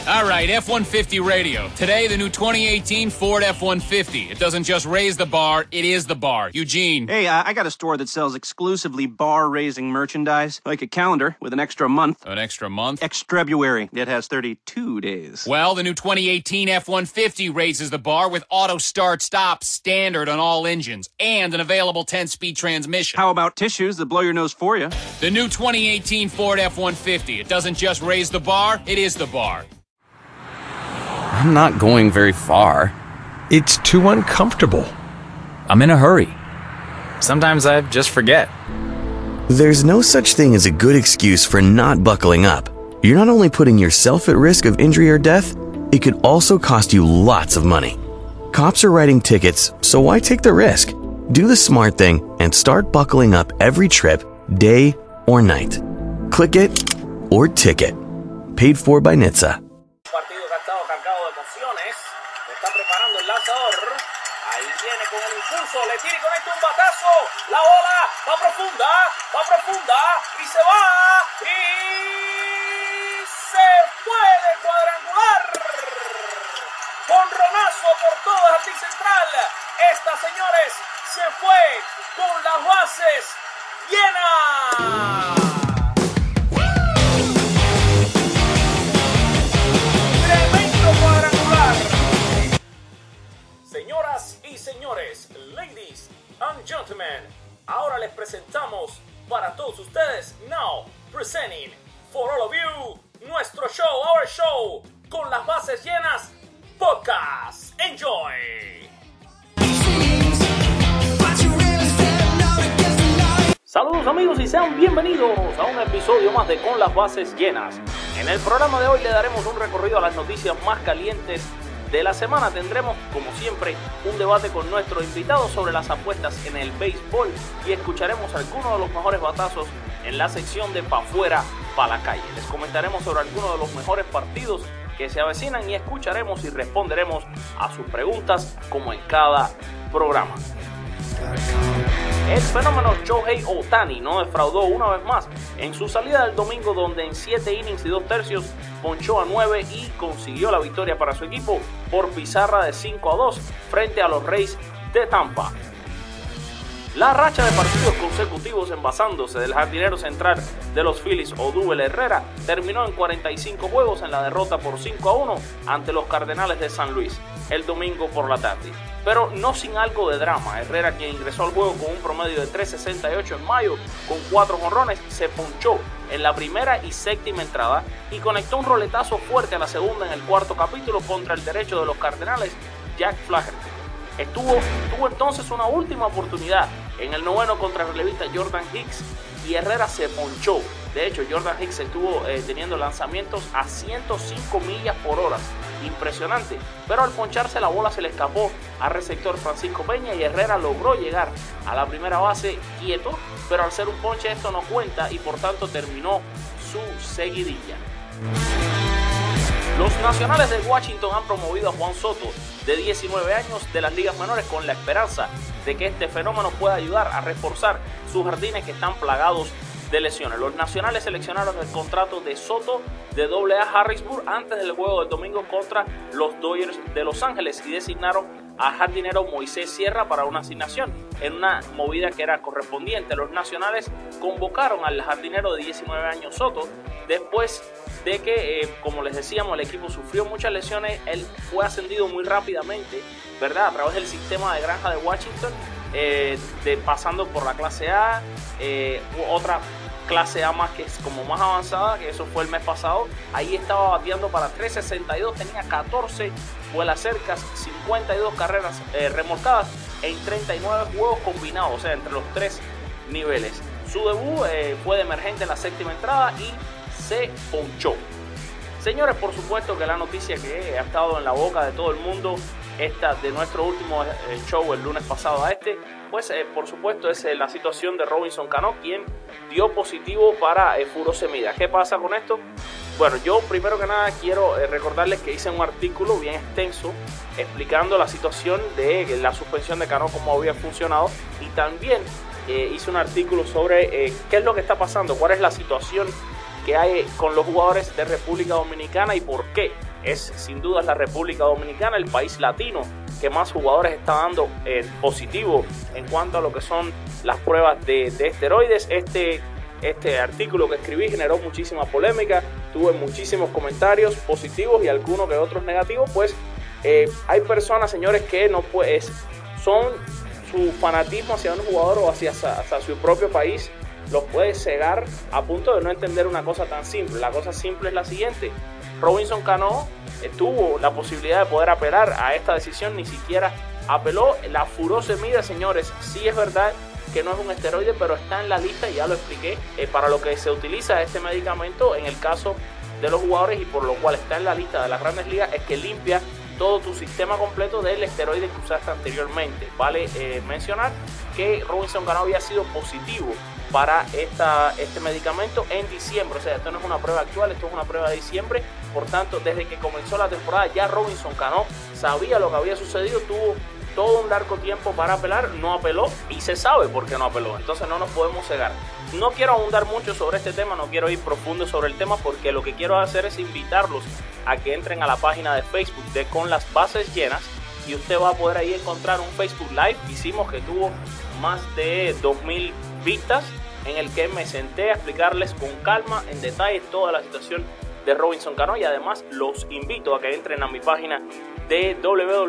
All right, F-150 radio. Today, the new 2018 Ford F-150. It doesn't just raise the bar, it is the bar. Eugene. Hey, I got a store that sells exclusively bar-raising merchandise, like a calendar with an extra month. An extra month? Extrebuary. It has 32 days. Well, the new 2018 F-150 raises the bar with auto start-stop standard on all engines and an available 10-speed transmission. How about tissues that blow your nose for you? The new 2018 Ford F-150. It doesn't just raise the bar, it is the bar. I'm not going very far. It's too uncomfortable. I'm in a hurry. Sometimes I just forget. There's no such thing as a good excuse for not buckling up. You're not only putting yourself at risk of injury or death, it could also cost you lots of money. Cops are writing tickets, so why take the risk? Do the smart thing and start buckling up every trip, day or night. Click it or ticket. Paid for by NHTSA. Con el impulso, le tira y conecta un batazo, la bola va profunda y se va y se puede cuadrangular. Jonronazo por todo el jardín central. Esta, señores, se fue con las bases llenas. Señoras y señores, ladies and gentlemen, ahora les presentamos para todos ustedes, now presenting for all of you, nuestro show, our show, con las bases llenas, podcast. Enjoy. Saludos amigos y sean bienvenidos a un episodio más de Con las bases llenas. En el programa de hoy le daremos un recorrido a las noticias más calientes de la semana. Tendremos, como siempre, un debate con nuestros invitados sobre las apuestas en el béisbol y escucharemos algunos de los mejores batazos en la sección de Pa' Fuera, Pa' la Calle. Les comentaremos sobre algunos de los mejores partidos que se avecinan y escucharemos y responderemos a sus preguntas como en cada programa. El fenómeno Shohei Ohtani no defraudó una vez más en su salida del domingo, donde en 7 innings y 2 tercios ponchó a 9 y consiguió la victoria para su equipo por pizarra de 5-2 frente a los Rays de Tampa. La racha de partidos consecutivos envasándose del jardinero central de los Phillies, Odubel Herrera, terminó en 45 juegos en la derrota por 5-1 ante los Cardenales de San Luis el domingo por la tarde. Pero no sin algo de drama. Herrera, quien ingresó al juego con un promedio de 3.68 en mayo con 4 jonrones, se ponchó en la primera y séptima entrada y conectó un roletazo fuerte a la segunda en el cuarto capítulo contra el derecho de los Cardenales, Jack Flaherty. Tuvo entonces una última oportunidad en el noveno contra el relevista Jordan Hicks y Herrera se ponchó. De hecho, Jordan Hicks estuvo teniendo lanzamientos a 105 millas por hora. Impresionante. Pero al poncharse la bola se le escapó al receptor Francisco Peña y Herrera logró llegar a la primera base quieto, pero al ser un ponche esto no cuenta y por tanto terminó su seguidilla. Los Nacionales de Washington han promovido a Juan Soto, de 19 años, de las ligas menores con la esperanza de que este fenómeno pueda ayudar a reforzar sus jardines que están plagados de lesiones. Los Nacionales seleccionaron el contrato de Soto de AA Harrisburg antes del juego del domingo contra los Dodgers de Los Ángeles y designaron al jardinero Moisés Sierra para una asignación en una movida que era correspondiente. Los Nacionales convocaron al jardinero de 19 años Soto después de que, como les decíamos, el equipo sufrió muchas lesiones. Él fue ascendido muy rápidamente, ¿verdad?, a través del sistema de granja de Washington, pasando por la clase A, otra clase A más que es como más avanzada, que eso fue el mes pasado. Ahí estaba bateando para 3.62, tenía 14 vuelas cercas, 52 carreras remolcadas en 39 juegos combinados, o sea, entre los 3 niveles. Su debut fue de emergente en la séptima entrada y se ponchó. Señores, por supuesto que la noticia que ha estado en la boca de todo el mundo, esta de nuestro último show el lunes pasado a pues por supuesto es la situación de Robinson Cano, quien dio positivo para furosemida. ¿Qué pasa con esto? Bueno, yo primero que nada quiero recordarles que hice un artículo bien extenso explicando la situación de la suspensión de Cano, cómo había funcionado, y también hice un artículo sobre qué es lo que está pasando, cuál es la situación que hay con los jugadores de República Dominicana y por qué es sin duda la República Dominicana, el país latino que más jugadores está dando positivo en cuanto a lo que son las pruebas de esteroides. Este artículo que escribí generó muchísima polémica, tuve muchísimos comentarios positivos y algunos que otros negativos, pues hay personas, señores, que no son su fanatismo hacia un jugador o hacia su propio país los puede cegar a punto de no entender una cosa tan simple. La cosa simple es la siguiente: Robinson Cano tuvo la posibilidad de poder apelar a esta decisión, ni siquiera apeló. La furosemida, señores, sí es verdad que no es un esteroide, pero está en la lista, y ya lo expliqué, para lo que se utiliza este medicamento en el caso de los jugadores, y por lo cual está en la lista de las grandes ligas, es que limpia todo tu sistema completo del esteroide que usaste anteriormente. Vale mencionar que Robinson Cano había sido positivo para este medicamento en diciembre, o sea, esto no es una prueba actual, esto es una prueba de diciembre. Por tanto, desde que comenzó la temporada ya Robinson Cano sabía lo que había sucedido, tuvo todo un largo tiempo para apelar, no apeló y se sabe por qué no apeló, entonces no nos podemos cegar. No quiero ahondar mucho sobre este tema, no quiero ir profundo sobre el tema, porque lo que quiero hacer es invitarlos a que entren a la página de Facebook de Con las Bases Llenas, y usted va a poder ahí encontrar un Facebook Live hicimos que tuvo más de 2,000 vistas, en el que me senté a explicarles con calma, en detalle, toda la situación de Robinson Cano, y además los invito a que entren a mi página de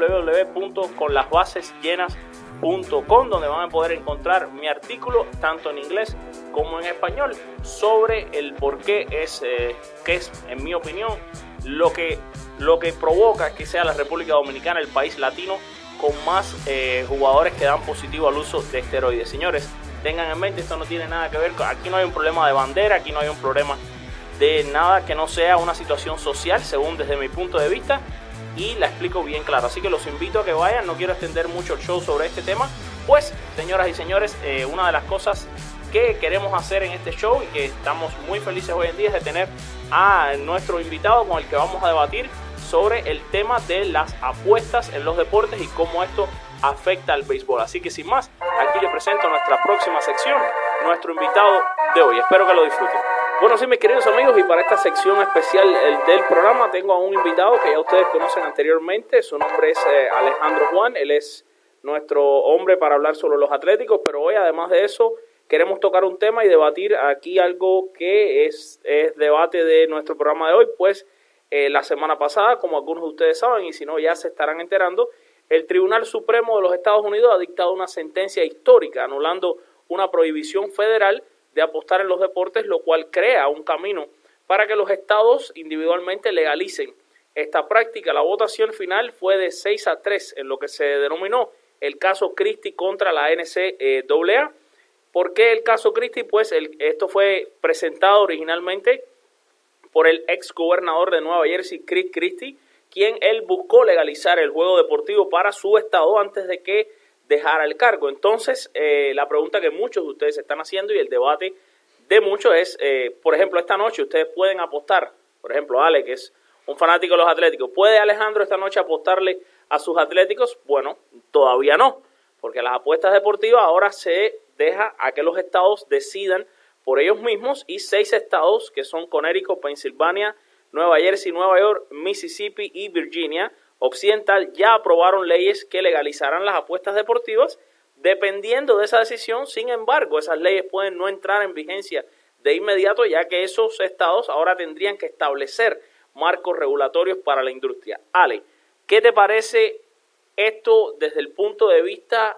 www.conlasbasesllenas.com, donde van a poder encontrar mi artículo tanto en inglés como en español sobre el por qué que es, en mi opinión, lo que provoca que sea la República Dominicana el país latino con más jugadores que dan positivo al uso de esteroides. Señores, tengan en mente, esto no tiene nada que ver, aquí no hay un problema de bandera, aquí no hay un problema de nada que no sea una situación social, según desde mi punto de vista, y la explico bien claro. Así que los invito a que vayan, no quiero extender mucho el show sobre este tema, pues, señoras y señores, una de las cosas que queremos hacer en este show y que estamos muy felices hoy en día es de tener a nuestro invitado con el que vamos a debatir sobre el tema de las apuestas en los deportes y cómo esto afecta al béisbol. Así que sin más, aquí les presento nuestra próxima sección, nuestro invitado de hoy. Espero que lo disfruten. Bueno, sí, mis queridos amigos, y para esta sección especial del programa tengo a un invitado que ya ustedes conocen anteriormente. Su nombre es Alejandro Juan. Él es nuestro hombre para hablar sobre los atléticos, pero hoy, además de eso, queremos tocar un tema y debatir aquí algo que es debate de nuestro programa de hoy, pues la semana pasada, como algunos de ustedes saben, y si no ya se estarán enterando, el Tribunal Supremo de los Estados Unidos ha dictado una sentencia histórica anulando una prohibición federal de apostar en los deportes, lo cual crea un camino para que los estados individualmente legalicen esta práctica. La votación final fue de 6-3 en lo que se denominó el caso Christie contra la NCAA. ¿Por qué el caso Christie? Pues esto fue presentado originalmente por el ex gobernador de Nueva Jersey, Chris Christie, quien él buscó legalizar el juego deportivo para su estado antes de que dejara el cargo. Entonces, la pregunta que muchos de ustedes están haciendo y el debate de muchos es, por ejemplo, esta noche ustedes pueden apostar, por ejemplo, Ale, que es un fanático de los Atléticos, ¿puede Alejandro esta noche apostarle a sus Atléticos? Bueno, todavía no, porque las apuestas deportivas ahora se deja a que los estados decidan por ellos mismos, y 6 estados, que son Connecticut, Pensilvania, Nueva Jersey, Nueva York, Mississippi y Virginia Occidental, ya aprobaron leyes que legalizarán las apuestas deportivas. Dependiendo de esa decisión, sin embargo, esas leyes pueden no entrar en vigencia de inmediato, ya que esos estados ahora tendrían que establecer marcos regulatorios para la industria. Ale, ¿qué te parece esto desde el punto de vista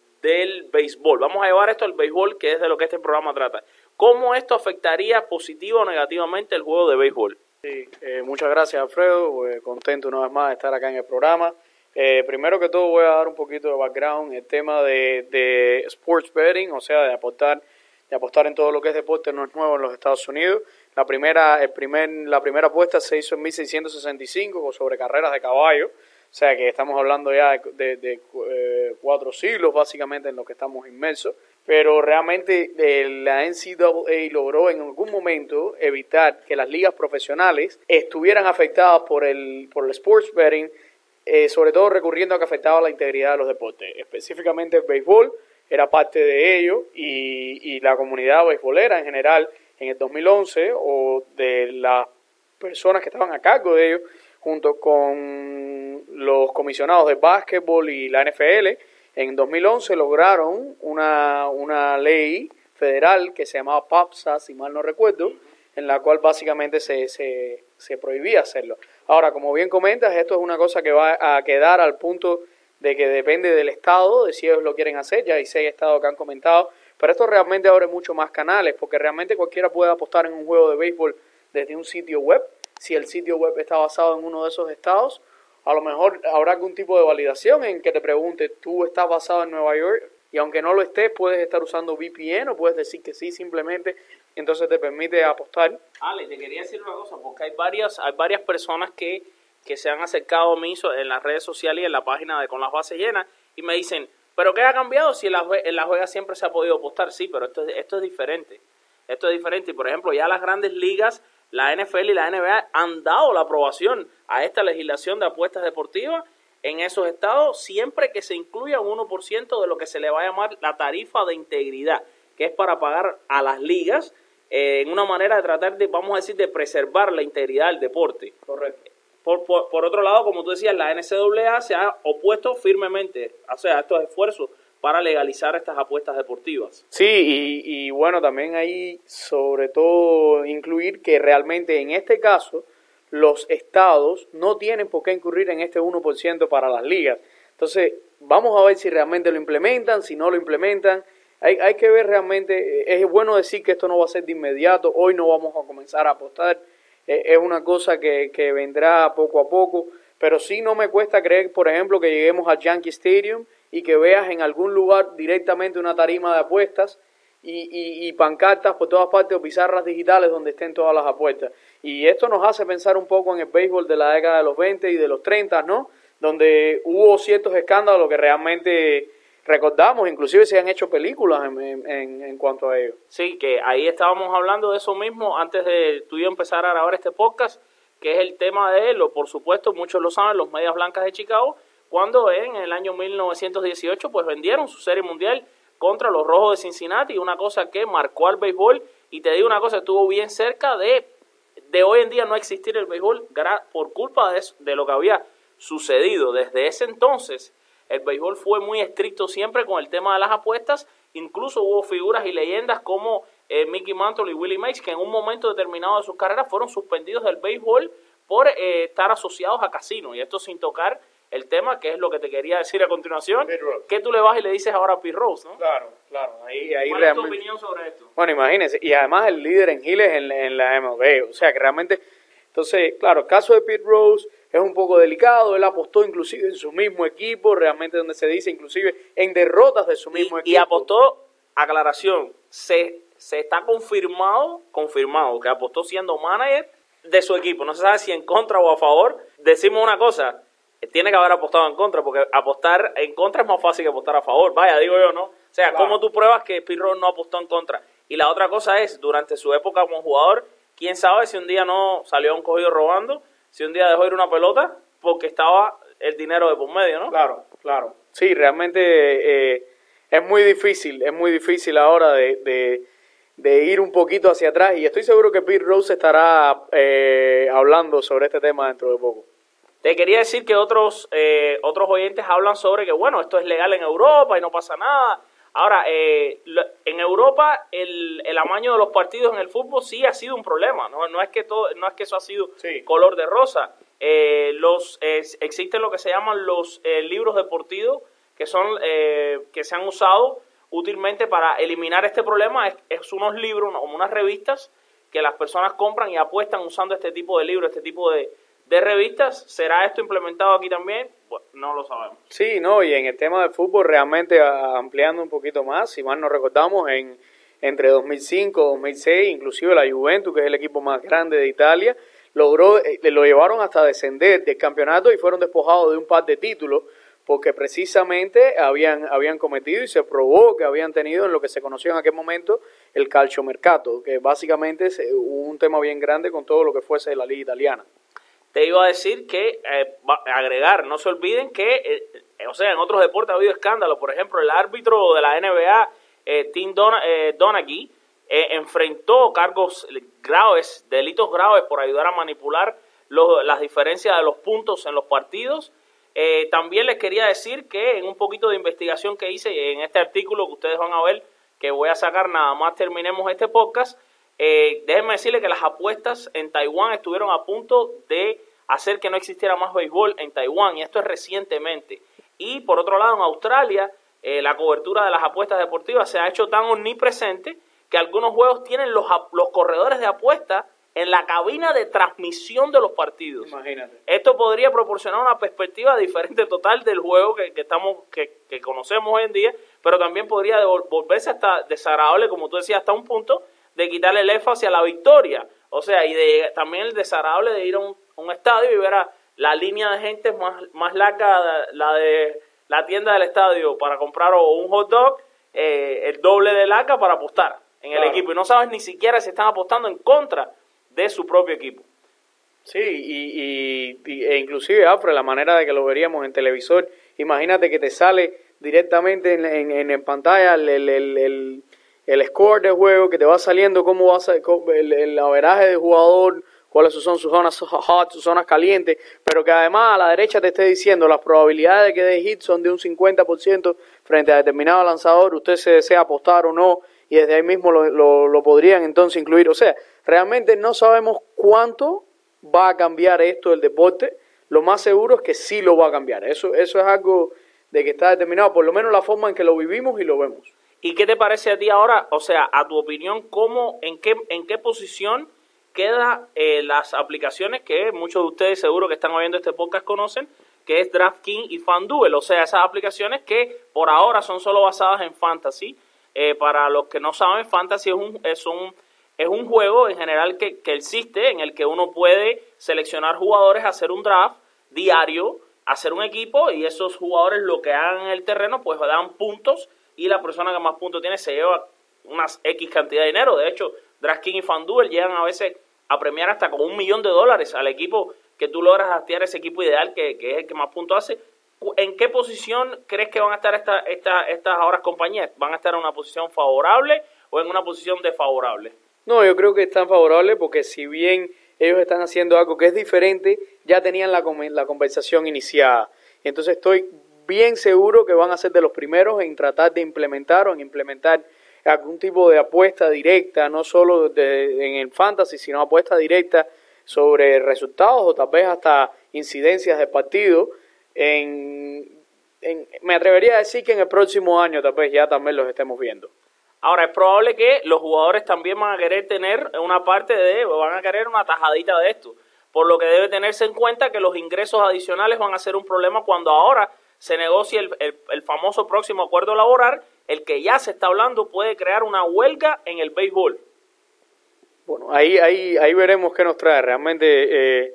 del béisbol? Vamos a llevar esto al béisbol, que es de lo que este programa trata. ¿Cómo esto afectaría positiva o negativamente el juego de béisbol? Sí, muchas gracias, Alfredo. Contento una vez más de estar acá en el programa. Primero que todo voy a dar un poquito de background. El tema de sports betting, o sea, de apostar en todo lo que es deporte, no es nuevo en los Estados Unidos. La primera apuesta se hizo en 1665 sobre carreras de caballo. O sea que estamos hablando ya de 4 siglos básicamente en lo que estamos inmersos. Pero realmente la NCAA logró en algún momento evitar que las ligas profesionales estuvieran afectadas por el sports betting, sobre todo recurriendo a que afectaba la integridad de los deportes. Específicamente el béisbol era parte de ello, y la comunidad beisbolera en general en el 2011, o de las personas que estaban a cargo de ello, junto con los comisionados de básquetbol y la NFL, en 2011 lograron una ley federal que se llamaba PAPSA, si mal no recuerdo, en la cual básicamente se prohibía hacerlo. Ahora, como bien comentas, esto es una cosa que va a quedar al punto de que depende del estado, de si ellos lo quieren hacer. Ya hay 6 estados que han comentado, pero esto realmente abre mucho más canales, porque realmente cualquiera puede apostar en un juego de béisbol desde un sitio web. Si el sitio web está basado en uno de esos estados, a lo mejor habrá algún tipo de validación en que te pregunte, ¿tú estás basado en Nueva York? Y aunque no lo estés, puedes estar usando VPN o puedes decir que sí simplemente, entonces te permite apostar. Ale, te quería decir una cosa, porque hay varias personas que se han acercado a mí en las redes sociales y en la página de Con las Bases Llenas y me dicen, ¿pero qué ha cambiado si en la juega siempre se ha podido apostar? Sí, pero esto es diferente. Esto es diferente y, por ejemplo, ya las grandes ligas, la NFL y la NBA han dado la aprobación a esta legislación de apuestas deportivas en esos estados siempre que se incluya un 1% de lo que se le va a llamar la tarifa de integridad, que es para pagar a las ligas en una manera de tratar de, vamos a decir, de preservar la integridad del deporte. Correcto. Por otro lado, como tú decías, la NCAA se ha opuesto firmemente a estos esfuerzos para legalizar estas apuestas deportivas. Sí, y bueno, también ahí sobre todo incluir que realmente en este caso los estados no tienen por qué incurrir en este 1% para las ligas. Entonces, vamos a ver si realmente lo implementan, si no lo implementan. Hay que ver realmente, es bueno decir que esto no va a ser de inmediato, hoy no vamos a comenzar a apostar, es una cosa que vendrá poco a poco, pero sí no me cuesta creer, por ejemplo, que lleguemos al Yankee Stadium y que veas en algún lugar directamente una tarima de apuestas y pancartas por todas partes o pizarras digitales donde estén todas las apuestas. Y esto nos hace pensar un poco en el béisbol de la década de los 20 y de los 30, ¿no? Donde hubo ciertos escándalos que realmente recordamos, inclusive se han hecho películas en cuanto a ello. Sí, que ahí estábamos hablando de eso mismo antes de tú y yo empezar a grabar este podcast, que es el tema de, por supuesto, muchos lo saben, los Medias Blancas de Chicago, cuando en el año 1918 pues vendieron su serie mundial contra los Rojos de Cincinnati, una cosa que marcó al béisbol, y te digo una cosa, estuvo bien cerca de hoy en día no existir el béisbol por culpa de lo que había sucedido. Desde ese entonces el béisbol fue muy estricto siempre con el tema de las apuestas, incluso hubo figuras y leyendas como Mickey Mantle y Willie Mays, que en un momento determinado de sus carreras fueron suspendidos del béisbol por estar asociados a casinos, y esto sin tocar el tema, que es lo que te quería decir a continuación, que tú le vas y le dices ahora a Pete Rose, ¿no? Claro. Ahí ¿Cuál es tu opinión sobre esto? Bueno, imagínense, y además el líder en giles en la MLB, o sea que realmente, entonces, claro, el caso de Pete Rose es un poco delicado, él apostó inclusive en su mismo equipo, realmente donde se dice inclusive en derrotas de su mismo equipo. Y apostó, aclaración, se está confirmado que apostó siendo manager de su equipo, no se sabe si en contra o a favor. Decimos una cosa, tiene que haber apostado en contra, porque apostar en contra es más fácil que apostar a favor, vaya, digo yo, ¿no? O sea, claro. ¿Cómo tú pruebas que Pete Rose no apostó en contra? Y la otra cosa es, durante su época como jugador, quién sabe si un día no salió a un cogido robando, si un día dejó ir una pelota, porque estaba el dinero de por medio, ¿no? Claro. Sí, realmente es muy difícil ahora de ir un poquito hacia atrás, y estoy seguro que Pete Rose estará hablando sobre este tema dentro de poco. Te quería decir que otros oyentes hablan sobre que, bueno, esto es legal en Europa y no pasa nada. Ahora, en Europa el amaño de los partidos en el fútbol sí ha sido un problema, no es que eso ha sido color de rosa. Existen lo que se llaman los libros deportivos que se han usado útilmente para eliminar este problema. Es unos libros, como unas revistas que las personas compran y apuestan usando este tipo de libros, este tipo de revistas. ¿Será esto implementado aquí también? Bueno, no lo sabemos. Sí, y en el tema del fútbol, realmente ampliando un poquito más, si mal no recordamos, entre 2005 y 2006, inclusive la Juventus, que es el equipo más grande de Italia, lo llevaron hasta descender del campeonato y fueron despojados de un par de títulos, porque precisamente habían cometido y se probó que habían tenido en lo que se conoció en aquel momento el calciomercato, que básicamente es un tema bien grande con todo lo que fuese la liga italiana. Te iba a decir que, agregar, no se olviden que, en otros deportes ha habido escándalos. Por ejemplo, el árbitro de la NBA, Tim Donaghy, enfrentó cargos graves, delitos graves por ayudar a manipular las diferencias de los puntos en los partidos. También les quería decir que en un poquito de investigación que hice en este artículo que ustedes van a ver, que voy a sacar nada más terminemos este podcast, déjenme decirles que las apuestas en Taiwán estuvieron a punto de hacer que no existiera más béisbol en Taiwán, y esto es recientemente. Y por otro lado, en Australia, la cobertura de las apuestas deportivas se ha hecho tan omnipresente que algunos juegos tienen los corredores de apuestas en la cabina de transmisión de los partidos. Imagínate. Esto podría proporcionar una perspectiva diferente total del juego que conocemos hoy en día, pero también podría volverse hasta desagradable, como tú decías, hasta un punto de quitarle el énfasis a la victoria. O sea, y también el desagradable de ir a un estadio y ver a la línea de gente más larga, la de la tienda del estadio para comprar un hot dog, el doble de larga para apostar en el equipo. Y no sabes ni siquiera si están apostando en contra de su propio equipo. Sí, e inclusive, Alfred, la manera de que lo veríamos en televisor, imagínate que te sale directamente en pantalla el score del juego, que te va saliendo cómo va el averaje del jugador, cuáles son sus zonas hot, sus zonas calientes, pero que además a la derecha te esté diciendo las probabilidades de que dé hit son de un 50% frente a determinado lanzador, usted se desea apostar o no, y desde ahí mismo lo podrían entonces incluir. O sea, realmente no sabemos cuánto va a cambiar esto del deporte. Lo más seguro es que sí lo va a cambiar. Eso es algo de que está determinado, por lo menos la forma en que lo vivimos y lo vemos. ¿Y qué te parece a ti ahora? O sea, a tu opinión, en qué posición queda las aplicaciones que muchos de ustedes seguro que están oyendo este podcast conocen, que es DraftKings y FanDuel? O sea, esas aplicaciones que por ahora son solo basadas en fantasy. Para los que no saben, fantasy es un juego en general que existe, en el que uno puede seleccionar jugadores, hacer un draft diario, hacer un equipo, y esos jugadores lo que hagan en el terreno pues dan puntos, y la persona que más puntos tiene se lleva unas X cantidad de dinero. De hecho, DraftKings y FanDuel llegan a veces a premiar hasta con $1 millón al equipo que tú logras hastear, ese equipo ideal que es el que más puntos hace. ¿En qué posición crees que van a estar estas ahora compañías? ¿Van a estar en una posición favorable o en una posición desfavorable? No, yo creo que están favorables porque si bien ellos están haciendo algo que es diferente, ya tenían la conversación iniciada. Entonces estoy bien seguro que van a ser de los primeros en tratar de implementar algún tipo de apuesta directa, no solo en el fantasy, sino apuesta directa sobre resultados o tal vez hasta incidencias de partido. Me atrevería a decir que en el próximo año tal vez ya también los estemos viendo. Ahora, es probable que los jugadores también van a querer tener van a querer una tajadita de esto, por lo que debe tenerse en cuenta que los ingresos adicionales van a ser un problema cuando ahora se negocie el famoso próximo acuerdo laboral, el que ya se está hablando puede crear una huelga en el béisbol. Bueno, ahí veremos qué nos trae. Realmente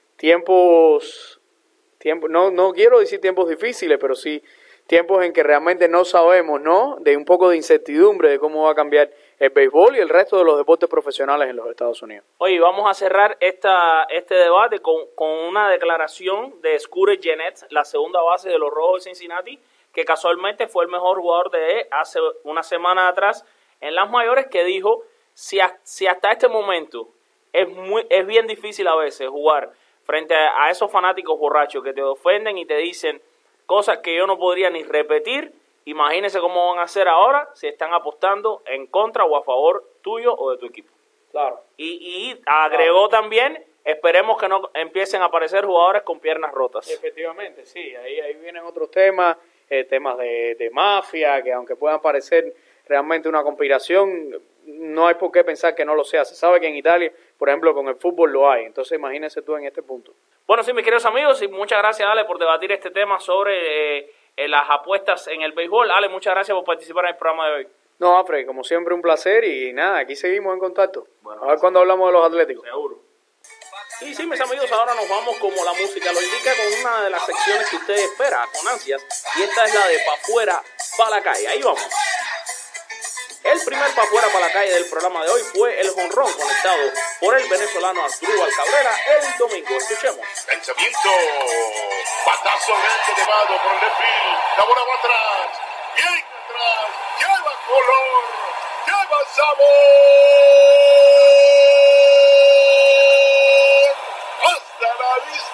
no quiero decir tiempos difíciles, pero sí tiempos en que realmente no sabemos, ¿no? De un poco de incertidumbre de cómo va a cambiar el béisbol y el resto de los deportes profesionales en los Estados Unidos. Oye, vamos a cerrar este debate con una declaración de Scooter Gennett, la segunda base de los Rojos de Cincinnati, que casualmente fue el mejor jugador de hace una semana atrás en las mayores, que dijo, si hasta este momento es bien difícil a veces jugar frente a esos fanáticos borrachos que te ofenden y te dicen cosas que yo no podría ni repetir, imagínense cómo van a hacer ahora si están apostando en contra o a favor tuyo o de tu equipo. Claro. Y agregó también, esperemos que no empiecen a aparecer jugadores con piernas rotas. Efectivamente, sí, ahí vienen otros temas, temas de mafia, que aunque puedan parecer realmente una conspiración, no hay por qué pensar que no lo sea. Se sabe que en Italia, por ejemplo, con el fútbol lo hay. Entonces imagínense tú en este punto. Bueno, sí, mis queridos amigos, y muchas gracias, Ale, por debatir este tema sobre las apuestas en el béisbol. Ale, muchas gracias por participar en el programa de hoy. No, Alfred, como siempre un placer y nada, aquí seguimos en contacto. Bueno, a ver cuando hablamos de los Atléticos. Seguro. Y sí, mis amigos, ahora nos vamos como la música lo indica con una de las secciones que usted espera con ansias, y esta es la de Pa' Fuera, Pa' la Calle. Ahí vamos. El primer Pa' Fuera, Pa' la Calle del programa de hoy fue el jonrón conectado por el venezolano Asdrúbal Cabrera el domingo. Escuchemos. Lanzamiento, batazo grande llevado por el left field, la bola va atrás, bien atrás, lleva color, lleva sabor, hasta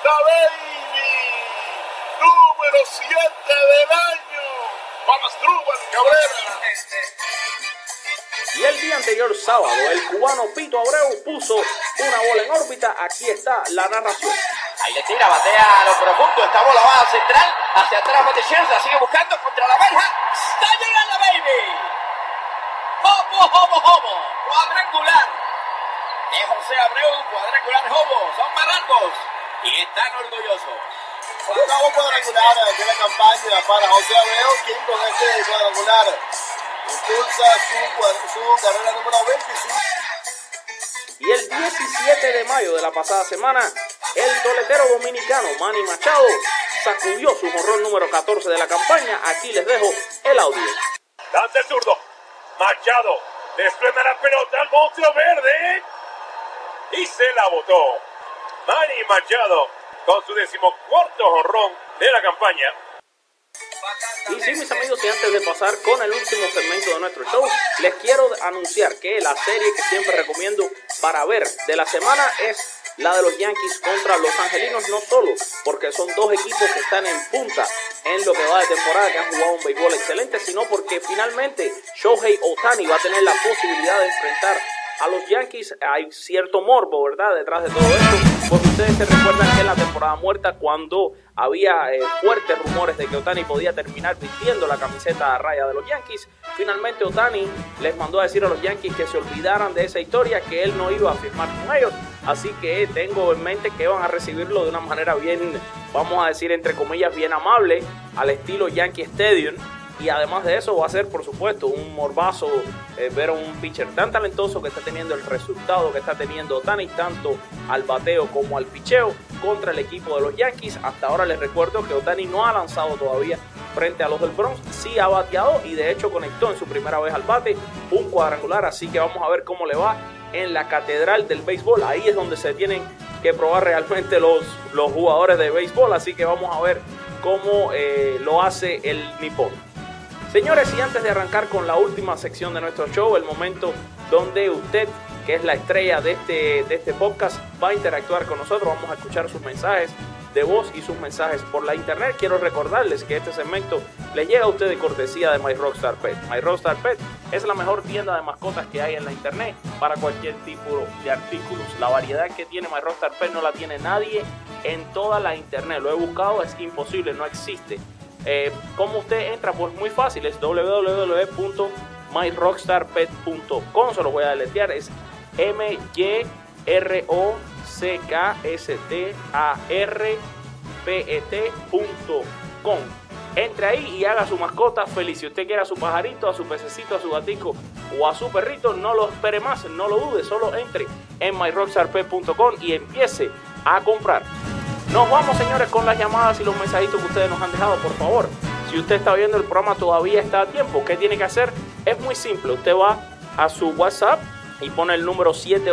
The Baby, número 7 del año, para Asdrúbal Cabrera. Y el día anterior, sábado, el cubano Pito Abreu puso una bola en órbita. Aquí está la narración. Ahí le tira, batea a lo profundo. Esta bola va a central. Hacia atrás, Mate Scherzer. Sigue buscando contra la verja. ¡Está llegando, baby! ¡Hobo! Cuadrangular de José Abreu. Cuadrangular Hobo. Son marrancos. Y están orgullosos. Octavo cuadrangular de la campaña para José Abreu, quien con este cuadrangular impulsa su carrera número 25. Y el 17 de mayo de la pasada semana, el toletero dominicano Manny Machado sacudió su jonrón número 14 de la campaña. Aquí les dejo el audio. Lanza el zurdo. Machado desploma la pelota al monstruo verde y se la botó. Manny Machado con su 14º jonrón de la campaña. Y sí, mis amigos, y antes de pasar con el último segmento de nuestro show, les quiero anunciar que la serie que siempre recomiendo para ver de la semana es la de los Yankees contra los Angelinos, no solo porque son dos equipos que están en punta en lo que va de temporada, que han jugado un béisbol excelente, sino porque finalmente Shohei Ohtani va a tener la posibilidad de enfrentar a los Yankees. Hay cierto morbo, ¿verdad?, detrás de todo esto, porque ustedes se recuerdan que en la temporada muerta, cuando había fuertes rumores de que Ohtani podía terminar vistiendo la camiseta a raya de los Yankees, finalmente Ohtani les mandó a decir a los Yankees que se olvidaran de esa historia, que él no iba a firmar con ellos. Así que tengo en mente que van a recibirlo de una manera bien, vamos a decir entre comillas, bien amable, al estilo Yankee Stadium. Y además de eso va a ser, por supuesto, un morbazo ver a un pitcher tan talentoso que está teniendo el resultado que está teniendo Ohtani, tanto al bateo como al picheo, contra el equipo de los Yankees. Hasta ahora les recuerdo que Ohtani no ha lanzado todavía frente a los del Bronx, sí ha bateado y de hecho conectó en su primera vez al bate un cuadrangular, así que vamos a ver cómo le va en la catedral del béisbol. Ahí es donde se tienen que probar realmente los jugadores de béisbol, así que vamos a ver cómo lo hace el nipón. Señores, y antes de arrancar con la última sección de nuestro show, el momento donde usted, que es la estrella de este podcast, va a interactuar con nosotros, vamos a escuchar sus mensajes de voz y sus mensajes por la internet. Quiero recordarles que este segmento les llega a usted de cortesía de My Rockstar Pet. My Rockstar Pet es la mejor tienda de mascotas que hay en la internet para cualquier tipo de artículos. La variedad que tiene My Rockstar Pet no la tiene nadie en toda la internet. Lo he buscado, es imposible, no existe. ¿Cómo usted entra? Pues muy fácil, es www.myrockstarpet.com. Se lo voy a deletrear, es myrockstarpet.com. Entre ahí y haga su mascota feliz. Si usted quiere a su pajarito, a su pececito, a su gatico o a su perrito, no lo espere más, no lo dude, solo entre en myrockstarpet.com y empiece a comprar. Nos vamos, señores, con las llamadas y los mensajitos que ustedes nos han dejado. Por favor, si usted está viendo el programa, todavía está a tiempo. ¿Qué tiene que hacer? Es muy simple. Usted va a su WhatsApp y pone el número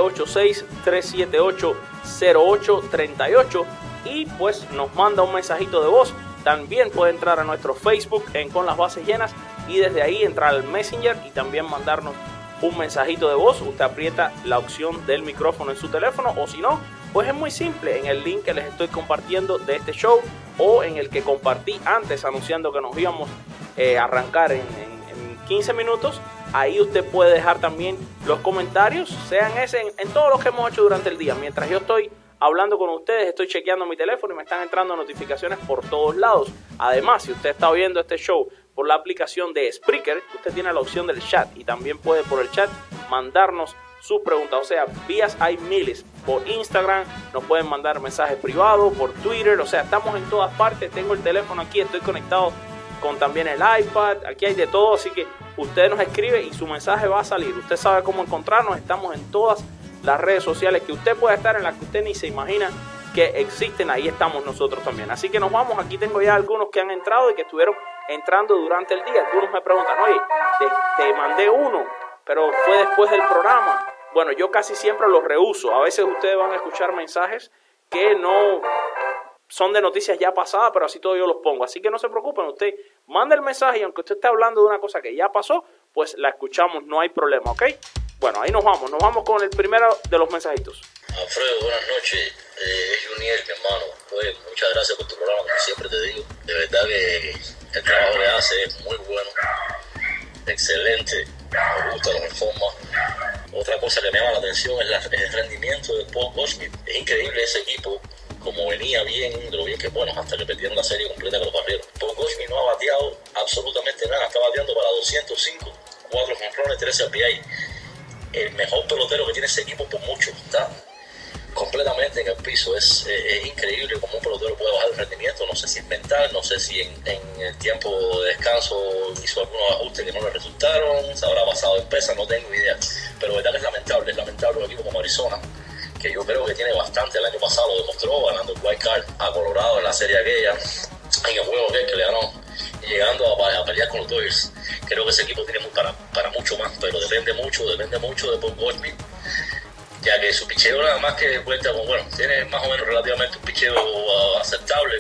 786-378-0838 y pues nos manda un mensajito de voz. También puede entrar a nuestro Facebook en Con las Bases Llenas y desde ahí entrar al Messenger y también mandarnos un mensajito de voz. Usted aprieta la opción del micrófono en su teléfono, o si no, pues es muy simple, en el link que les estoy compartiendo de este show o en el que compartí antes anunciando que nos íbamos a arrancar en 15 minutos. Ahí usted puede dejar también los comentarios, sean en todo lo que hemos hecho durante el día. Mientras yo estoy hablando con ustedes, estoy chequeando mi teléfono y me están entrando notificaciones por todos lados. Además, si usted está viendo este show por la aplicación de Spreaker, usted tiene la opción del chat y también puede por el chat mandarnos sus preguntas. O sea, vías hay miles. Por Instagram nos pueden mandar mensajes privados, por Twitter, o sea, estamos en todas partes. Tengo el teléfono aquí, estoy conectado con también el iPad, aquí hay de todo, así que usted nos escribe y su mensaje va a salir. Usted sabe cómo encontrarnos, estamos en todas las redes sociales que usted puede estar, en las que usted ni se imagina que existen, ahí estamos nosotros también. Así que nos vamos, aquí tengo ya algunos que han entrado y que estuvieron entrando durante el día. Algunos me preguntan, oye, te mandé uno, pero fue después del programa. Bueno, yo casi siempre los rehúso. A veces ustedes van a escuchar mensajes que no son de noticias ya pasadas, pero así todo yo los pongo. Así que no se preocupen, usted manda el mensaje y aunque usted esté hablando de una cosa que ya pasó, pues la escuchamos, no hay problema, ¿ok? Bueno, ahí nos vamos con el primero de los mensajitos. Alfredo, buenas noches. Es otro nivel, mi hermano. Pues, muchas gracias por tu programa, como siempre te digo. De verdad que el trabajo que hace es muy bueno, excelente, me gusta, nos informa. Otra cosa que me llama la atención es el rendimiento de Paul Goldschmidt. Es increíble ese equipo, como venía bien, de lo bien que bueno, hasta que perdieron la serie completa con los barreros. Paul Goldschmidt no ha bateado absolutamente nada, está bateando para 205, 4 jonrones, 13 RBI. El mejor pelotero que tiene ese equipo por mucho, está completamente en el piso. Es increíble cómo un pelotero puede bajar el rendimiento. No sé si es mental, no sé si en el tiempo de descanso hizo algunos ajustes que no le resultaron, se habrá pasado en pesa, no tengo idea, pero verdad que es lamentable un equipo como Arizona, que yo creo que tiene bastante. El año pasado lo demostró ganando el wild card a Colorado en la serie aquella, en el juego que le ganó, llegando a pelear con los Dodgers. Creo que ese equipo tiene para mucho más, pero depende mucho de Paul Goldschmidt, ya que su picheo nada más que cuenta con, bueno, tiene más o menos relativamente un picheo aceptable.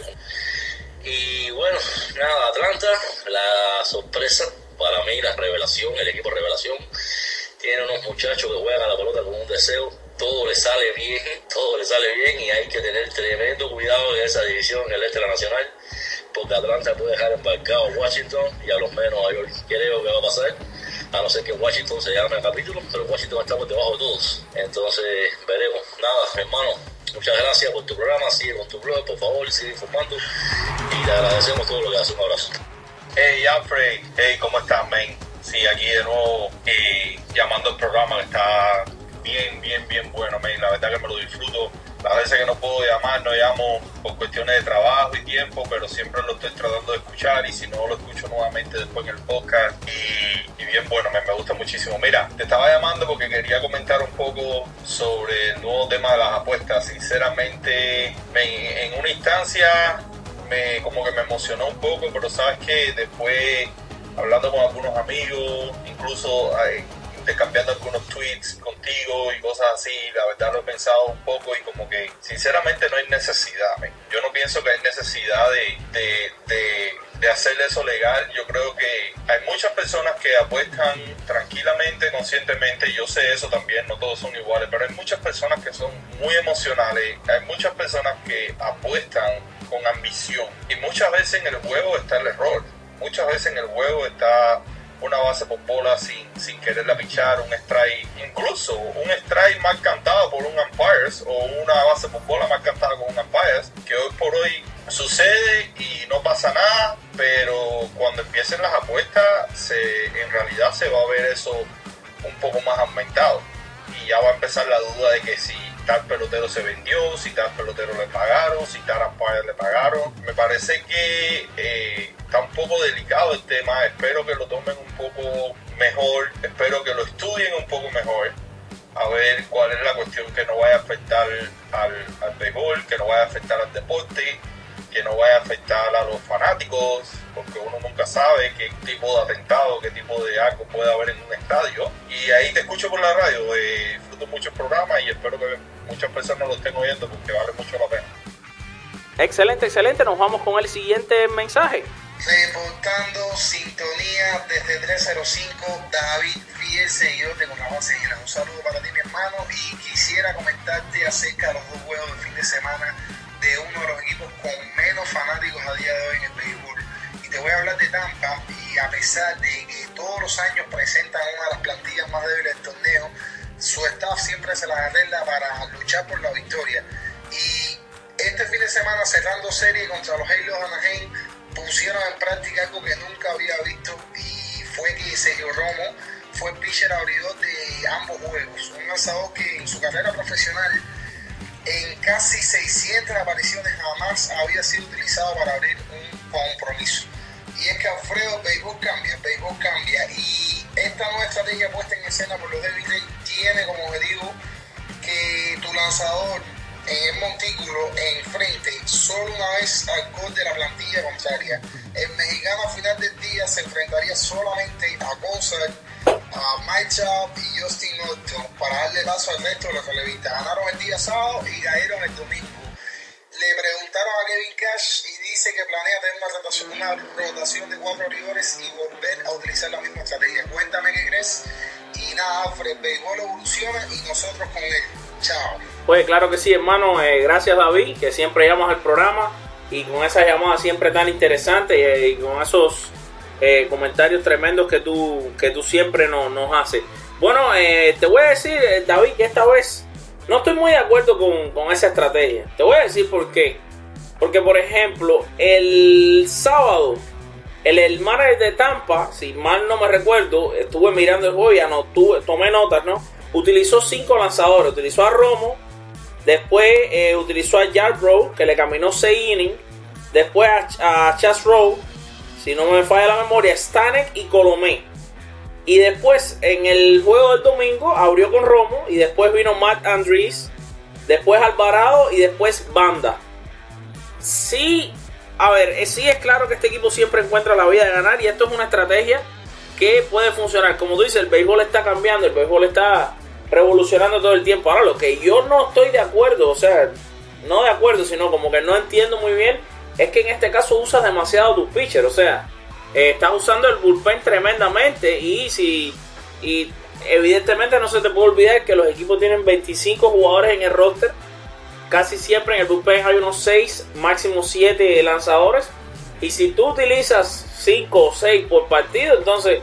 Y bueno, nada, Atlanta, la sorpresa, para mí la revelación, el equipo revelación, tiene unos muchachos que juegan a la pelota con un deseo, todo le sale bien y hay que tener tremendo cuidado en esa división, en el este de la Nacional, porque Atlanta puede dejar embarcado a Washington y a los menos a Nueva York. Creo que va a pasar, a no ser que Washington se llame a capítulo, pero Washington está por debajo de todos. Entonces veremos. Nada, hermano, muchas gracias por tu programa, sigue con tu blog, por favor, sigue informando y te agradecemos todo lo que haces. Un abrazo. Hey Alfred, hey, ¿cómo estás, man? Sí, aquí de nuevo llamando al programa que está bien bueno, man. La verdad que me lo disfruto. Las veces que no puedo llamar, no llamo por cuestiones de trabajo y tiempo, pero siempre lo estoy tratando de escuchar, y si no lo escucho nuevamente después en el podcast. Y bien bueno, me gusta muchísimo. Mira, te estaba llamando porque quería comentar un poco sobre el nuevo tema de las apuestas. Sinceramente, en una instancia como que me emocionó un poco, pero sabes que después, hablando con algunos amigos, incluso intercambiando algunos tweets contigo y cosas así, la verdad lo he pensado un poco y como que sinceramente no hay necesidad, man. Yo no pienso que hay necesidad de hacer eso legal. Yo creo que hay muchas personas que apuestan tranquilamente, conscientemente, yo sé eso también, no todos son iguales, pero hay muchas personas que son muy emocionales, hay muchas personas que apuestan con ambición, y muchas veces en el juego está el error, muchas veces en el juego está una base por bola sin quererla pichar, un strike, incluso un strike mal cantado por un umpires, o una base por bola mal cantada con un umpires, que hoy por hoy sucede y no pasa nada, pero cuando empiecen las apuestas en realidad se va a ver eso un poco más aumentado, y ya va a empezar la duda de que si tal pelotero se vendió, si tal pelotero le pagaron, si tal umpire le pagaron. Me parece que está un poco delicado el tema. Espero que lo tomen un poco mejor, espero que lo estudien un poco mejor, a ver cuál es la cuestión, que no vaya a afectar al béisbol, que no vaya a afectar al deporte, que no vaya a afectar a los fanáticos, porque uno nunca sabe qué tipo de atentado, qué tipo de algo puede haber en un estadio. Y ahí te escucho por la radio, disfruto mucho el programa y espero que muchas personas lo estén oyendo porque vale mucho la pena. Excelente, nos vamos con el siguiente mensaje. Reportando sintonía desde 305, David Fiel, seguidor de Con la Base Llena. Un saludo para ti, mi hermano, y quisiera comentarte acerca de los dos juegos del fin de semana de uno de los equipos con menos fanáticos a día de hoy en el béisbol. Y te voy a hablar de Tampa, y a pesar de que todos los años presentan una de las plantillas más débiles del torneo, su staff siempre se las arregla para luchar por la victoria. Y este fin de semana, cerrando serie contra los Angels de Anaheim, pusieron en práctica algo que nunca había visto, y fue que Sergio Romo fue el pitcher abridor de ambos juegos. Un lanzador que en su carrera profesional, en casi 600 apariciones, jamás había sido utilizado para abrir un compromiso. Y es que, Alfredo, el béisbol cambia, y esta nueva estrategia puesta en escena por los Devil Rays tiene como objetivo que tu lanzador en el montículo enfrente solo una vez al gol de la plantilla contraria. El mexicano, al final del día, se enfrentaría solamente a González, a Mike Trout y Justin Norton para darle paso al resto de los relevistas. Ganaron el día sábado y cayeron el domingo. Le preguntaron a Kevin Cash y dice que planea tener una rotación de 4 abridores y volver a utilizar la misma estrategia. Cuéntame qué crees. Y nada, Alfred, el béisbol evoluciona y nosotros con él. Chao. Pues claro que sí, hermano. Gracias, David, que siempre llamas al programa y con esas llamadas siempre tan interesantes y con esos comentarios tremendos que tú siempre nos haces. Bueno, te voy a decir, David, que esta vez no estoy muy de acuerdo con esa estrategia. Te voy a decir por qué. Porque, por ejemplo, el sábado, el manager de Tampa, si mal no me recuerdo, estuve mirando el juego y tomé notas, ¿no? Utilizó 5 lanzadores. Utilizó a Romo, después utilizó a Yarbrough, que le caminó 6 innings, después a Chas Rowe, si no me falla la memoria, Stanek y Colomé. Y después, en el juego del domingo, abrió con Romo, y después vino Matt Andrees, después Alvarado y después Banda. Sí, a ver, sí es claro que este equipo siempre encuentra la vía de ganar y esto es una estrategia que puede funcionar. Como tú dices, el béisbol está cambiando, el béisbol está revolucionando todo el tiempo. Ahora, lo que yo no estoy de acuerdo, o sea, no de acuerdo, sino como que no entiendo muy bien, es que en este caso usas demasiado tus pitchers, o sea, estás usando el bullpen tremendamente y evidentemente no se te puede olvidar que los equipos tienen 25 jugadores en el roster. Casi siempre en el bullpen hay unos 6, máximo 7 lanzadores. Y si tú utilizas 5 o 6 por partido, entonces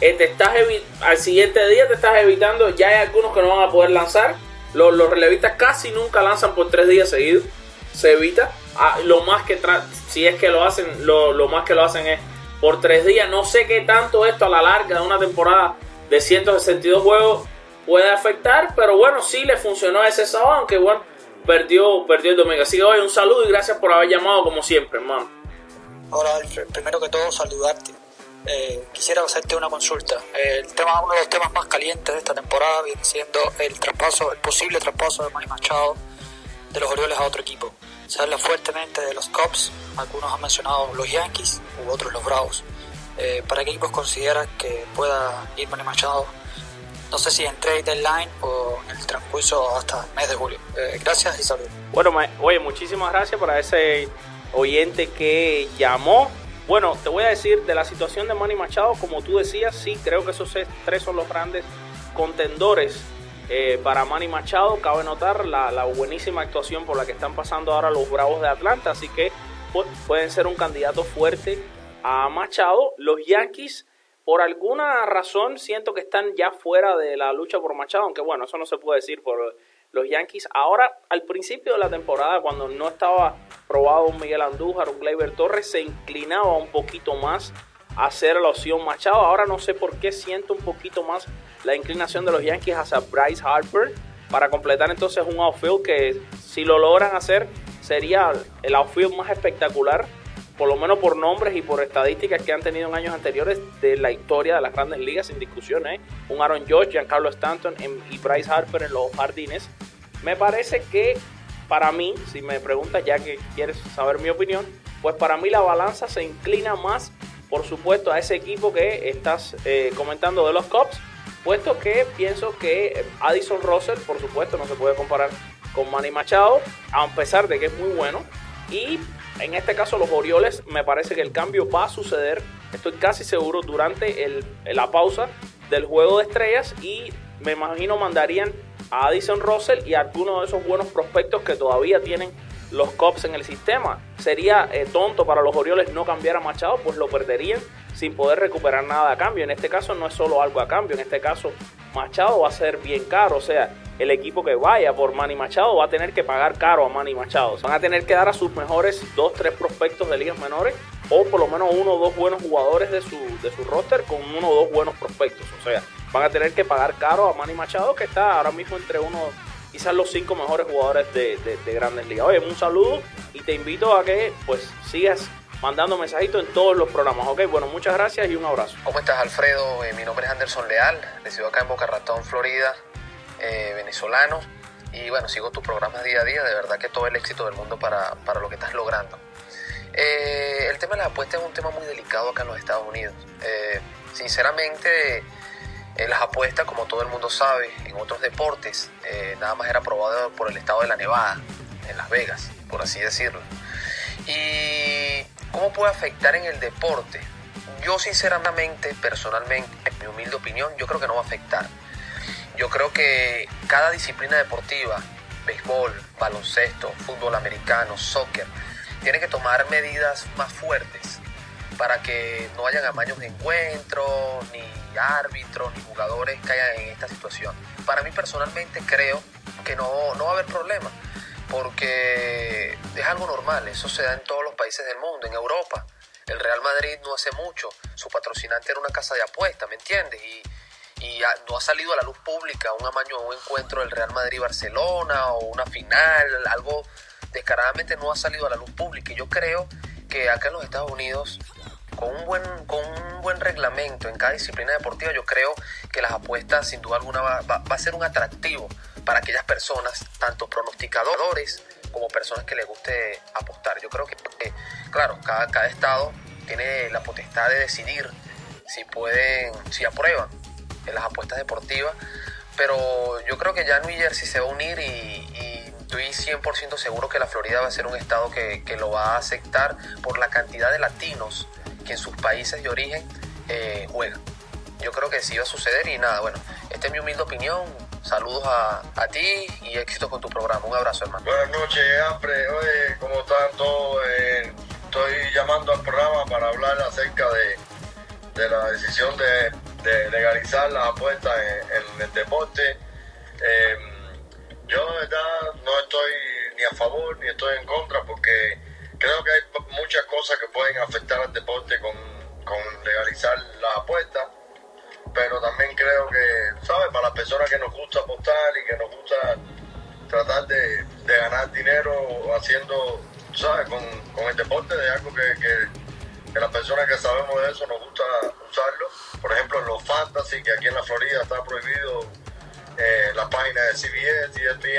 al siguiente día te estás evitando. Ya hay algunos que no van a poder lanzar. Los relevistas casi nunca lanzan por 3 días seguidos. Se evita. Lo más que si es que lo hacen, lo más que lo hacen es por 3 días. No sé qué tanto esto a la larga de una temporada de 162 juegos puede afectar. Pero bueno, sí le funcionó ese sábado, aunque bueno, perdió el domingo. Así que hoy un saludo y gracias por haber llamado como siempre, hermano. Hola, Alfred. Primero que todo, saludarte. Quisiera hacerte una consulta. Uno de los temas más calientes de esta temporada viene siendo el posible traspaso de Manny Machado de los Orioles a otro equipo. Se habla fuertemente de los Cubs, algunos han mencionado los Yankees u otros los Bravos. ¿Para qué equipos consideras que pueda ir Manny Machado? No sé si en trade deadline o en el transcurso hasta el mes de julio. Gracias y saludos. Bueno, oye, muchísimas gracias para ese oyente que llamó. Bueno, te voy a decir de la situación de Manny Machado, como tú decías, sí, creo que esos 3 son los grandes contendores para Manny Machado. Cabe notar la buenísima actuación por la que están pasando ahora los Bravos de Atlanta, así que pueden ser un candidato fuerte a Machado. Los Yankees, por alguna razón, siento que están ya fuera de la lucha por Machado, aunque bueno, eso no se puede decir por los Yankees. Ahora, al principio de la temporada, cuando no estaba probado un Miguel Andújar, un Gleyber Torres, se inclinaba un poquito más a hacer la opción Machado. Ahora no sé por qué siento un poquito más la inclinación de los Yankees hacia Bryce Harper para completar entonces un outfield que, si lo logran hacer, sería el outfield más espectacular, por lo menos por nombres y por estadísticas que han tenido en años anteriores de la historia de las grandes ligas, sin discusión, un Aaron Judge, Giancarlo Stanton y Bryce Harper en los jardines. Me parece que, para mí, si me preguntas ya que quieres saber mi opinión, pues para mí la balanza se inclina más, por supuesto, a ese equipo que estás comentando de los Cubs, puesto que pienso que Addison Russell, por supuesto, no se puede comparar con Manny Machado, a pesar de que es muy bueno. Y en este caso los Orioles, me parece que el cambio va a suceder, estoy casi seguro, durante la pausa del Juego de Estrellas, y me imagino mandarían a Addison Russell y a algunos de esos buenos prospectos que todavía tienen los Cubs en el sistema. Sería tonto para los Orioles no cambiar a Machado, pues lo perderían sin poder recuperar nada a cambio. En este caso no es solo algo a cambio, en este caso Machado va a ser bien caro, o sea, el equipo que vaya por Manny Machado va a tener que pagar caro a Manny Machado. Van a tener que dar a sus mejores 2-3 prospectos de ligas menores, o por lo menos 1 o 2 buenos jugadores de su roster con 1 o 2 buenos prospectos. O sea, van a tener que pagar caro a Manny Machado, que está ahora mismo entre quizás los 5 mejores jugadores de grandes ligas. Oye, un saludo y te invito a que pues sigas mandando mensajitos en todos los programas. Ok, bueno, muchas gracias y un abrazo. ¿Cómo estás, Alfredo? Mi nombre es Anderson Leal, resido acá en Boca Ratón, Florida, venezolano. Y bueno, sigo tus programas día a día, de verdad que todo el éxito del mundo para lo que estás logrando. El tema de las apuestas es un tema muy delicado acá en los Estados Unidos. Sinceramente, las apuestas, como todo el mundo sabe, en otros deportes, nada más era aprobado por el estado de la Nevada, en Las Vegas, por así decirlo. ¿Y cómo puede afectar en el deporte? Yo sinceramente, personalmente, en mi humilde opinión, yo creo que no va a afectar. Yo creo que cada disciplina deportiva béisbol, baloncesto, fútbol americano, soccer, tiene que tomar medidas más fuertes para que no hayan amaños de encuentro, ni árbitros, ni jugadores caigan en esta situación. Para mí personalmente creo que no va a haber problema, porque es algo normal, eso se da en todos los países del mundo. En Europa, el Real Madrid no hace mucho, su patrocinante era una casa de apuestas, ¿me entiendes? Y no ha salido a la luz pública un amaño o un encuentro del Real Madrid-Barcelona o una final, algo descaradamente no ha salido a la luz pública. Y yo creo que acá en los Estados Unidos, con un buen reglamento en cada disciplina deportiva, yo creo que las apuestas sin duda alguna va a ser un atractivo para aquellas personas, tanto pronosticadores como personas que les guste apostar. Yo creo que claro, cada estado tiene la potestad de decidir si aprueban en las apuestas deportivas, pero yo creo que ya New Jersey se va a unir y estoy 100% seguro que la Florida va a ser un estado que lo va a aceptar por la cantidad de latinos que en sus países de origen juegan. Yo creo que sí va a suceder y nada, bueno, esta es mi humilde opinión. Saludos a ti y éxito con tu programa. Un abrazo, hermano. Buenas noches, Afre. Oye, ¿cómo están todos? Estoy llamando al programa para hablar acerca de la decisión de legalizar las apuestas en el deporte. Yo de verdad no estoy ni a favor ni estoy en contra, porque creo que hay muchas cosas que pueden afectar al deporte con legalizar las apuestas, pero también creo que, ¿sabes? Para las personas que nos gusta apostar y que nos gusta tratar de ganar dinero haciendo, ¿sabes? Con el deporte, de algo que las personas que sabemos de eso nos gusta usarlo. Por ejemplo, en los fantasy, que aquí en la Florida está prohibido, la página de CBS,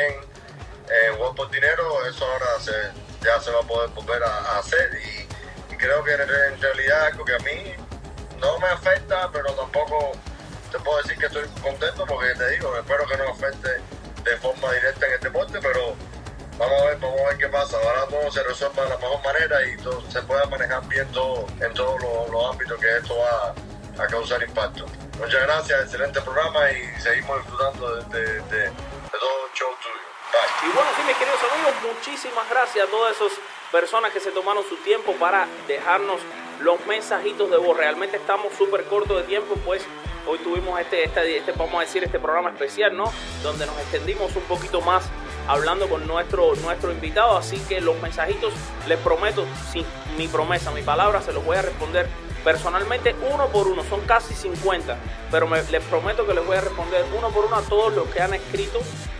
ESPN, jugar por dinero, eso ahora ya se va a poder volver a hacer, y creo que en realidad es algo que a mí no me afecta, pero tampoco te puedo decir que estoy contento, porque te digo, espero que no afecte de forma directa en el deporte, pero vamos a ver qué pasa. Ahora todo se resuelva de la mejor manera y todo se pueda manejar bien todo en todos los ámbitos que esto va a causar impacto. Muchas gracias, excelente programa y seguimos disfrutando de todo el show tuyo. Bye. Y bueno, sí, mis queridos amigos, muchísimas gracias a todas esas personas que se tomaron su tiempo para dejarnos los mensajitos de voz. Realmente estamos súper cortos de tiempo, pues hoy tuvimos vamos a decir, este programa especial, ¿no? Donde nos extendimos un poquito más hablando con nuestro invitado. Así que los mensajitos, les prometo, sí, mi promesa, mi palabra, se los voy a responder personalmente uno por uno. Son casi 50, pero les prometo que les voy a responder uno por uno a todos los que han escrito,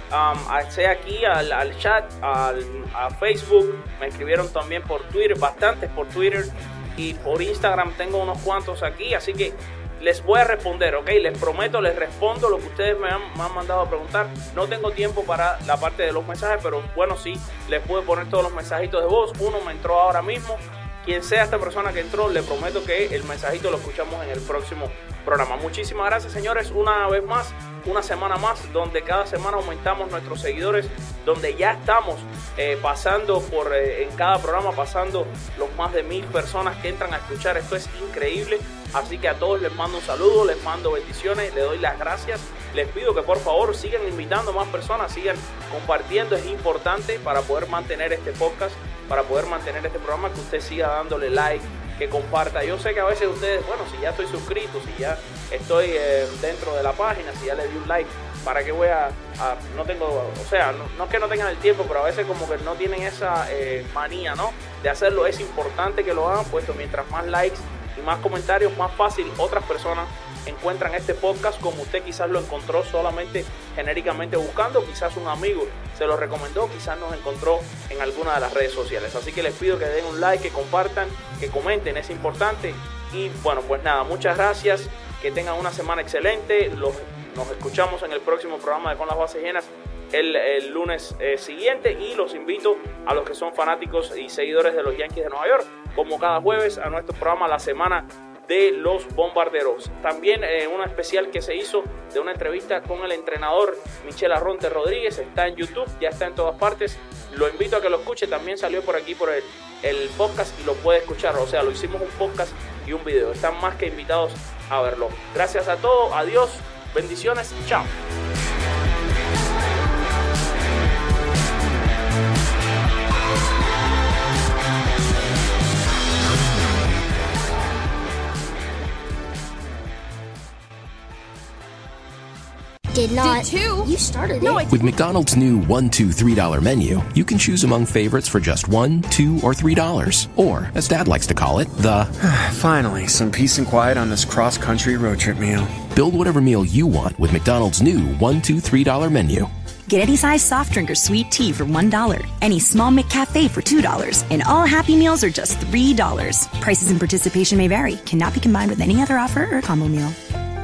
sea aquí al chat, a Facebook. Me escribieron también por Twitter, bastantes por Twitter, y por Instagram tengo unos cuantos aquí, así que les voy a responder, ¿ok? Les prometo, les respondo lo que ustedes me han mandado a preguntar. No tengo tiempo para la parte de los mensajes, pero bueno, sí, les puedo poner todos los mensajitos de voz. Uno me entró ahora mismo. Quien sea esta persona que entró, le prometo que el mensajito lo escuchamos en el próximo programa. Muchísimas gracias, señores, una vez más, una semana más, donde cada semana aumentamos nuestros seguidores, donde ya estamos pasando en cada programa, pasando los más de 1000 personas que entran a escuchar. Esto es increíble, así que a todos les mando un saludo, les mando bendiciones, les doy las gracias. Les pido que por favor sigan invitando más personas, sigan compartiendo, es importante para poder mantener este podcast, para poder mantener este programa, que usted siga dándole like, que comparta. Yo sé que a veces ustedes, bueno, si ya estoy suscrito, si ya estoy dentro de la página, si ya le di un like, ¿para qué voy no tengo, o sea, no es que no tengan el tiempo, pero a veces como que no tienen esa manía, ¿no?, de hacerlo. Es importante que lo hagan, puesto mientras más likes y más comentarios, más fácil otras personas encuentran este podcast, como usted quizás lo encontró solamente genéricamente buscando, quizás un amigo se lo recomendó, quizás nos encontró en alguna de las redes sociales. Así que les pido que den un like, que compartan, que comenten, es importante. Y bueno, pues nada, muchas gracias, que tengan una semana excelente. Nos escuchamos en el próximo programa de Con las Bases Llenas el lunes siguiente, y los invito a los que son fanáticos y seguidores de los Yankees de Nueva York, como cada jueves, a nuestro programa La Semana de los Bombarderos. También una especial que se hizo de una entrevista con el entrenador Michel Arronte Rodríguez, está en YouTube, ya está en todas partes. Lo invito a que lo escuche, también salió por aquí por el podcast y lo puede escuchar, o sea, lo hicimos un podcast y un video. Están más que invitados a verlo. Gracias a todos, adiós, bendiciones, chao. Did not. Did too. You started No, it. With McDonald's new $1, $2, $3 menu, you can choose among favorites for just $1, $2, or $3. Or, as Dad likes to call it, the... Finally, some peace and quiet on this cross-country road trip meal. Build whatever meal you want with McDonald's new $1, $2, $3 menu. Get any size soft drink or sweet tea for $1, any small McCafe for $2, and all Happy Meals are just $3. Prices and participation may vary. Cannot be combined with any other offer or combo meal.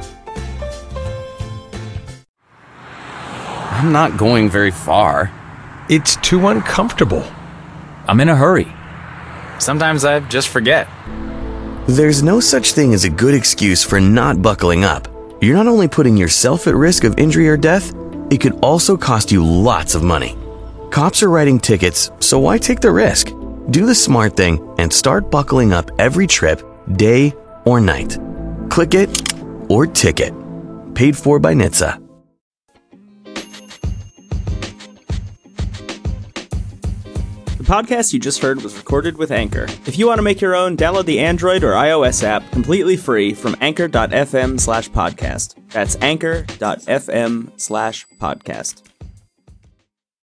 I'm not going very far. It's too uncomfortable. I'm in a hurry. Sometimes I just forget. There's no such thing as a good excuse for not buckling up. You're not only putting yourself at risk of injury or death, it could also cost you lots of money. Cops are writing tickets, so why take the risk? Do the smart thing and start buckling up every trip, day or night. Click it or ticket. Paid for by NHTSA. The podcast you just heard was recorded with Anchor. If you want to make your own, download the Android or iOS app completely free from anchor.fm/podcast. That's anchor.fm/podcast.